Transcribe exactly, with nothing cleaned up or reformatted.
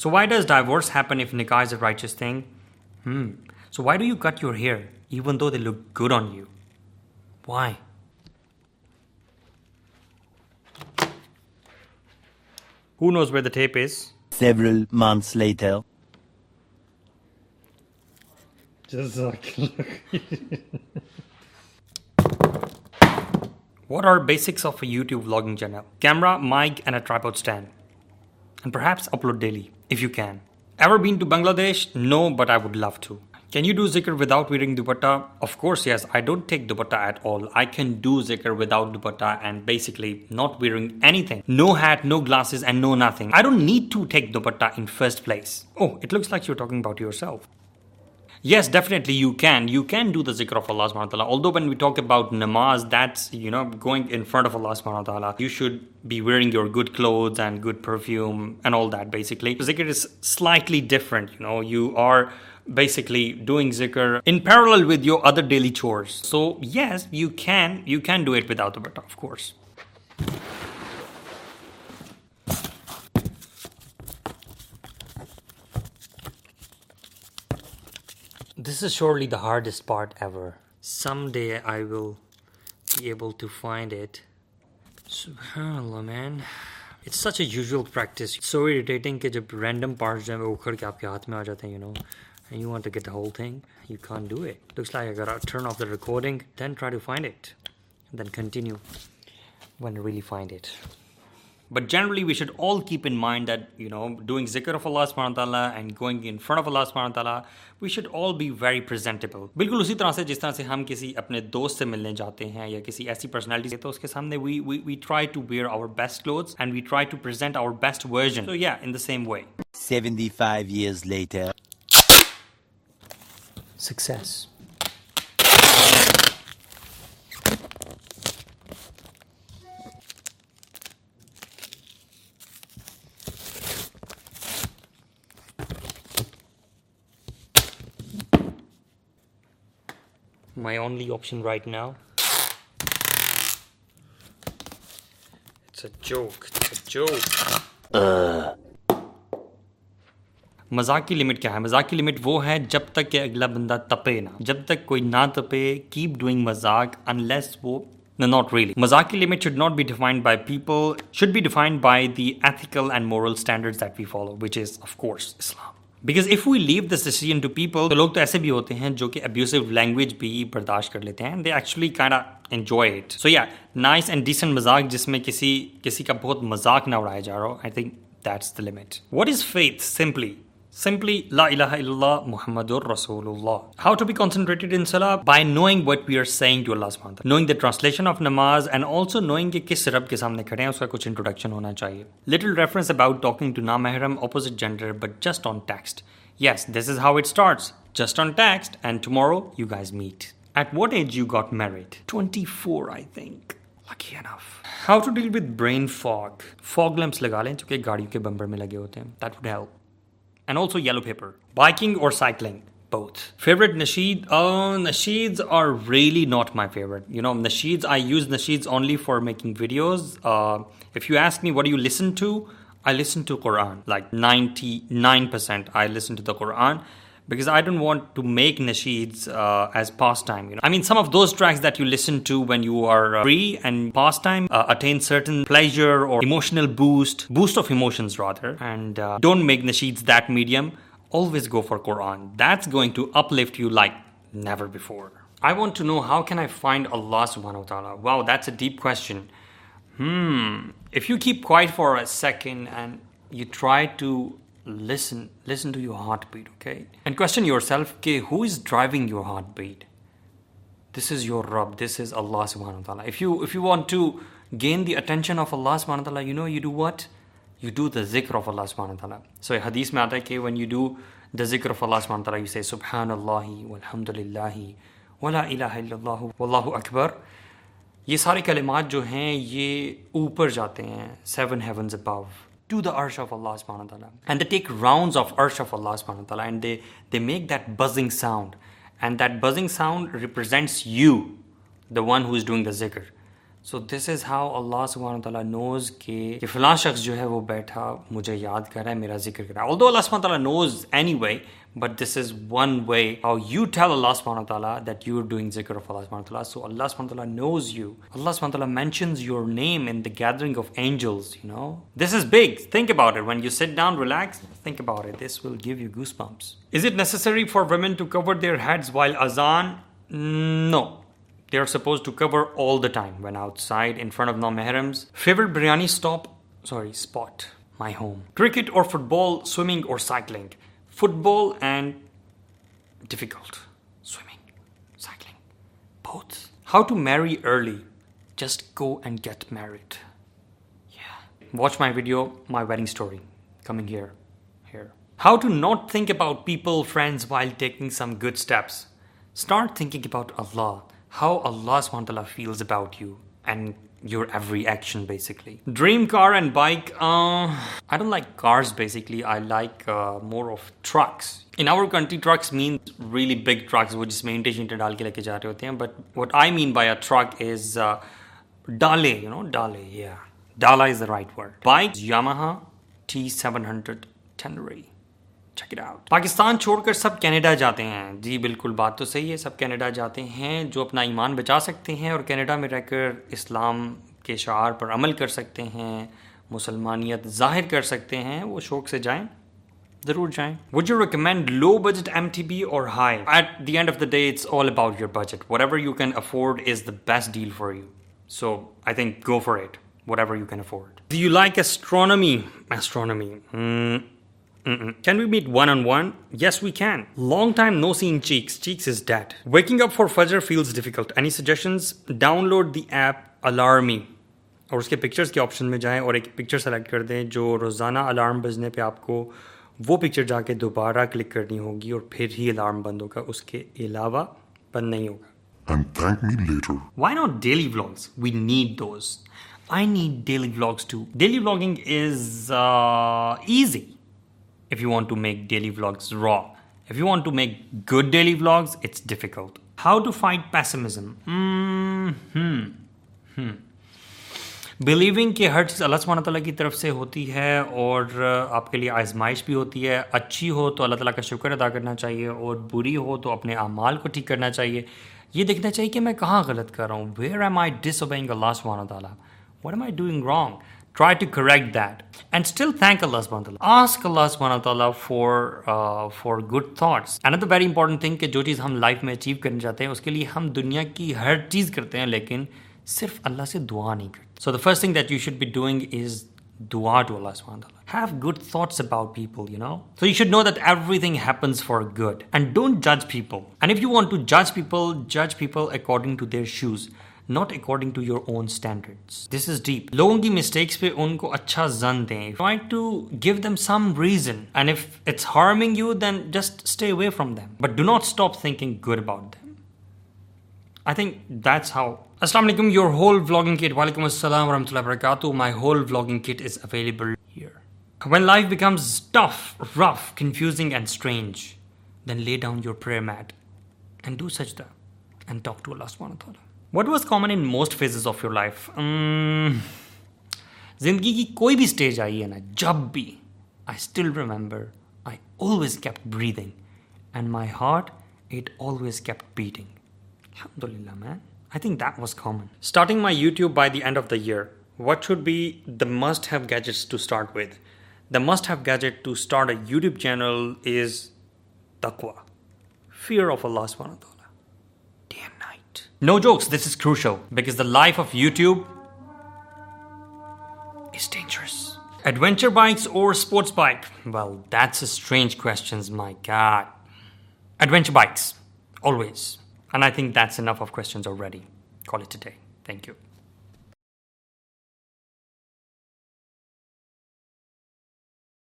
So why does divorce happen if nikah is a righteous thing? Hmm. So why do you cut your hair even though they look good on you? Why? Who knows where the tape is? Several months later. What are basics of a YouTube vlogging channel? Camera, mic and a tripod stand. And perhaps upload daily, if you can. Ever been to Bangladesh? No, but I would love to. Can you do zikr without wearing dupatta? Of course, yes. I don't take dupatta at all. I can do zikr without dupatta and basically not wearing anything. No hat, no glasses and no nothing. I don't need to take dupatta in first place. Oh, it looks like you're talking about yourself. Yes, definitely you can. You can do the zikr of Allah subhanahu wa ta'ala. Although when we talk about namaz, that's, you know, going in front of Allah subhanahu wa ta'ala. You should be wearing your good clothes and good perfume and all that basically. Zikr is slightly different, you know. You are basically doing zikr in parallel with your other daily chores. So yes, you can. You can do it without the dupatta, of course. This is surely the hardest part ever. Someday I will be able to find it. Subhanallah, man. It's such a usual practice. It's so irritating कि जब random parts जो है वो उखड़ के आपके हाथ में आ जाते हैं, you know, and you want to get the whole thing, you can't do it. Looks like I gotta turn off the recording, then try to find it, and then continue when I really find it. But generally, we should all keep in mind that, you know, doing zikr of Allah subhanahu wa ta'ala and going in front of Allah subhanahu wa ta'ala, we should all be very presentable. बिल्कुल उसी तरह से जिस तरह से हम किसी अपने दोस्त से मिलने जाते हैं या किसी ऐसी personality से तो उसके सामने we, we, we try to wear our best clothes and we try to present our best version. So yeah, in the same way. seventy-five years later. Success. My only option right now. It's a joke. It's a joke. Uh. मजाक की limit क्या है? मजाक की limit वो है जब तक कि अगला बंदा तपे ना. जब तक कोई ना तपे, keep doing मजाक unless वो No, not really. Mazak ki limit should not be defined by people, should be defined by the ethical and moral standards that we follow, which is, of course, Islam. Because if we leave this decision to people, तो लोग तो ऐसे भी होते हैं जो कि abusive language भी बर्दाश्त कर लेते हैं. They actually kind of enjoy it. So yeah, nice and decent मजाक जिसमें किसी किसी का बहुत मजाक ना उड़ाया जा रहा हो. I think that's the limit. What is faith? Simply. Simply, La ilaha illallah Muhammadur Rasulullah. How to be concentrated in salah? By knowing what we are saying to Allah subhanahu wa ta'ala. Knowing the translation of namaz and also knowing कि किस रब के सामने खड़े हैं उसका कुछ introduction होना चाहिए. Little reference about talking to na-mahram opposite gender but just on text. Yes, this is how it starts. Just on text and tomorrow you guys meet. At what age you got married? twenty-four, I think. Lucky enough. How to deal with brain fog? Fog lamps लगा लें जो कि गाड़ियों के bumper में लगे होते हैं. That would help. And also yellow paper. Biking or cycling? Both. Favorite nasheed? Oh, nasheeds are really not my favorite. You know, nasheeds, I use nasheeds only for making videos. Uh, if you ask me what do you listen to, I listen to Quran. Like ninety-nine percent I listen to the Quran. Because I don't want to make nasheeds uh, as pastime. You know? I mean, some of those tracks that you listen to when you are uh, free and pastime uh, attain certain pleasure or emotional boost, boost of emotions rather. And uh, don't make nasheeds that medium. Always go for Quran. That's going to uplift you like never before. I want to know how can I find Allah subhanahu wa ta'ala? Wow, that's a deep question. Hmm. If you keep quiet for a second and you try to Listen, listen to your heartbeat, okay? And question yourself, okay, who is driving your heartbeat? This is your Rabb, this is Allah subhanahu wa ta'ala. If you if you want to gain the attention of Allah subhanahu wa ta'ala, you know, you do what? You do the zikr of Allah subhanahu wa ta'ala. So in hadith mein aata hai कि when you do the zikr of Allah subhanahu wa ta'ala, you say Subhanallahi walhamdulillahi wa la ilaha illallah wallahu akbar. ये सारे कलिमात जो हैं ये ऊपर जाते हैं, seven heavens above. To the arsh of Allah subhanahu wa ta'ala. And they take rounds of arsh of Allah subhanahu wa ta'ala and they, they make that buzzing sound. And that buzzing sound represents you, the one who is doing the zikr. So this is how Allah subhanahu wa ta'ala knows कि कि फलां शख्स जो है वो बैठा मुझे याद कर रहा है, मेरा जिक्र कर रहा है. Although Allah subhanahu wa ta'ala knows anyway, but this is one way how you tell Allah subhanahu wa ta'ala that you are doing zikr of Allah subhanahu wa ta'ala. So Allah subhanahu wa ta'ala knows you. Allah subhanahu wa ta'ala mentions your name in the gathering of angels, you know. This is big. Think about it. When you sit down, relax, think about it. This will give you goosebumps. Is it necessary for women to cover their heads while azan? No. They are supposed to cover all the time when outside in front of non-mahrams. Favorite biryani stop? Sorry, spot. My home. Cricket or football, swimming or cycling? Football and difficult. Swimming, cycling, both. How to marry early? Just go and get married. Yeah. Watch my video, my wedding story. Coming here. Here. How to not think about people, friends while taking some good steps? Start thinking about Allah. How Allah subhanahu wa ta'ala feels about you and your every action basically. Dream car and bike. Uh, I don't like cars basically. I like uh, more of trucks. In our country, trucks mean really big trucks वो जिसमें इंटे शीटे डाल के लेके जा रहे होते हैं. But what I mean by a truck is uh, डाले, you know, डाले. Yeah, डाला is the right word. Bike, Yamaha T seven hundred Tenere. Check it out. Pakistan छोड़कर सब कनाडा जाते हैं. जी बिल्कुल, बात तो सही है. सब कनाडा जाते हैं जो अपना ईमान बचा सकते हैं और कनाडा में रहकर इस्लाम के शार पर अमल कर सकते हैं, मुसलमानियत जाहिर कर सकते हैं. वो शौक से जाएं, ज़रूर जाएं. Would you recommend low budget M T B or high? At the end of the day, it's all about your budget. Whatever you can afford is the best deal for you. So I think go for it. Whatever you can afford. Do you like astronomy? Astronomy. Hmm. Mm-mm. Can we meet one-on-one? Yes, we can. Long time no seeing Cheeks. Cheeks is dead. Waking up for Fajr feels difficult. Any suggestions? Download the app Alarmy. और उसके pictures के option में जाएं और एक picture select कर दें जो रोज़ाना अलार्म बजने पे आपको वो पिक्चर जाके दोबारा क्लिक करनी होगी और फिर ही अलार्म बंद होगा. उसके अलावा बंद नहीं होगा. And thank me later. Why not daily vlogs? We need those. I need daily vlogs too. Daily vlogging is uh, easy. If you want to make daily vlogs raw. If you want to make good daily vlogs, it's difficult. How to fight pessimism? Hmm. Hmm. Believing कि हर चीज़ अल्लाह सुब्हानहू तआला की तरफ से होती है और आपके लिए आजमाइश भी होती है. अच्छी हो तो अल्लाह ताला का शुक्र अदा करना चाहिए और बुरी हो तो अपने अमाल को ठीक करना चाहिए. ये देखना चाहिए कि मैं कहाँ गलत कर रहा हूँ. Where am I disobeying Allah subhanahu wa ta'ala? What am I doing wrong? Try to correct that and still thank Allah subhanahu wa ta'ala. Ask Allah subhanahu wa ta'ala for uh, for good thoughts. Another very important thing कि जो चीज़ हम life में achieve करना चाहते हैं उसके लिए हम दुनिया की हर चीज़ करते हैं लेकिन सिर्फ अल्लाह से दुआ नहीं करते. So the first thing that you should be doing is dua to Allah subhanahu wa ta'ala. Have good thoughts about people, you know. So you should know that everything happens for good and don't judge people. And if you want to judge people, judge people according to their shoes. Not according to your own standards. This is deep. लोगों की mistakes पे उनको अच्छा ज़न दें. Try to give them some reason. And if it's harming you, then just stay away from them. But do not stop thinking good about them. I think that's how. Assalamu alaikum, your whole vlogging kit. Walaikum assalam wa rahmatullahi wa barakatuh. My whole vlogging kit is available here. When life becomes tough, rough, confusing and strange, then lay down your prayer mat and do sajda and talk to Allah subhanahu wa ta'ala. What was common in most phases of your life? Um, जिंदगी की कोई भी stage I है ना, जब भी I still remember I always kept breathing and my heart, it always kept beating. Alhamdulillah, man. I think that was common. Starting my YouTube by the end of the year, what should be the must-have gadgets to start with? The must-have gadget to start a YouTube channel is taqwa. Fear of Allah subhanahu wa ta'ala. Day and night. No jokes, this is crucial because the life of YouTube is dangerous. Adventure bikes or sports bike? Well, that's a strange question, my God. Adventure bikes, always. And I think that's enough of questions already. Call it a day. Thank you.